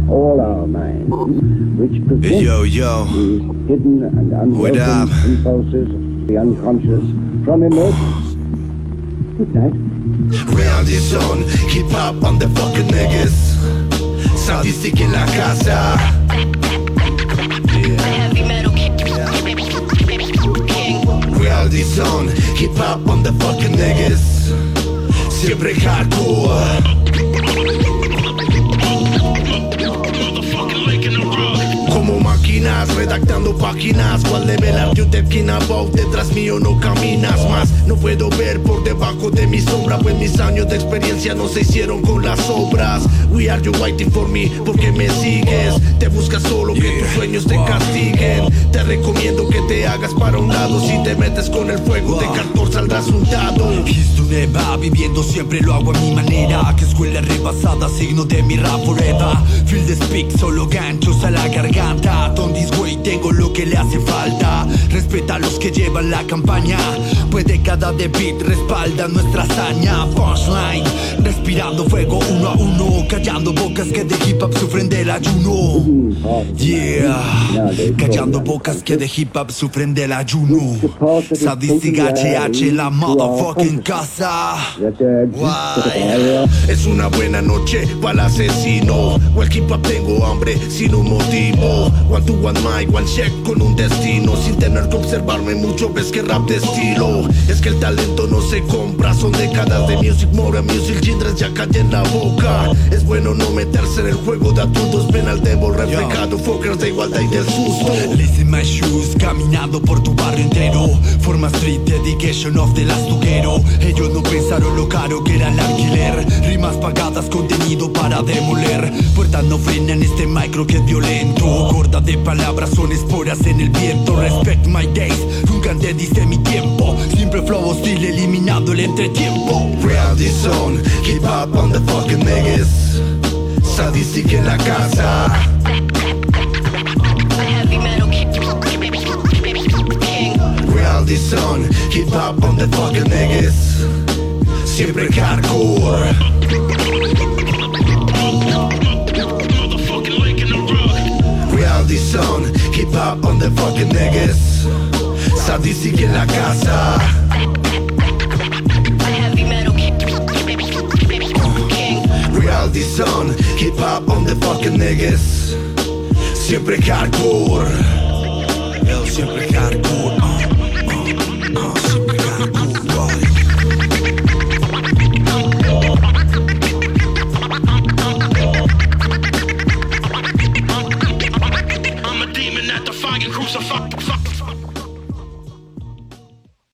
all our minds, which prevent these hidden and unwelcome impulses of the unconscious from emergence. Good night. Reality zone, keep up on the fucking niggas. Sadistic en la casa. Heavy metal king. Reality zone, keep up on the fucking niggas. Siempre hardcore. Como máquinas, redactando páginas. Cual debe el arte un tepkin above. Detrás mío no caminas más. No puedo ver por debajo de mi sombra, pues mis años de experiencia no se hicieron con las obras. We are you waiting for me, porque me sigues. Te buscas solo que tus sueños te castiguen. Te recomiendo que te hagas para un lado. Si te metes con el fuego de cartón saldrás untado. Esto neva, viviendo siempre lo hago a mi manera. Que escuela rebasada, signo de mi rap forever. Feel the speak, solo ganchos a la garganta. Don't this way, tengo lo que le hace falta. Respeta a los que llevan la campaña, pues década de beat respalda nuestra hazaña. Punchline, respirando fuego uno a uno. Callando bocas que de hip hop sufren del ayuno. Yeah, callando bocas que de hip hop sufren del ayuno. Sadistic HH, la motherfucking casa. Es una buena noche para el asesino. O el hip hop tengo hambre sin un motivo. One to one mic, one check con un destino. Sin tener que observarme mucho, ves que rap de estilo. Es que el talento no se compra, son décadas de music, more music, children ya caen en la boca. Es bueno no meterse en el juego de adultos. Ven al devil reflejado, fuckers de igualdad y del susto. Lace in my shoes, caminando por tu barrio entero. Forma street, dedication of the last tuguero. Ellos no pensaron lo caro que era el alquiler. Rimas pagadas, contenido para demoler. Puertas no frenan este micro que es violento. Gorda de palabras, son esporas en el viento. Respect my days, nunca antes dice mi tiempo. Siempre flow hostil, eliminando el entretiempo. Reality zone, keep up on the fucking niggas. Sadistic en la casa. Heavy metal king. Reality zone, keep up on the fucking niggas. Siempre hardcore. Reality zone, keep up on the fucking niggas. Sadistic en la casa. Heavy metal king. Reality zone, keep up on the fucking niggas. Siempre hardcore. Siempre hardcore. Siempre hardcore. I'm a demon at the fire, crucified.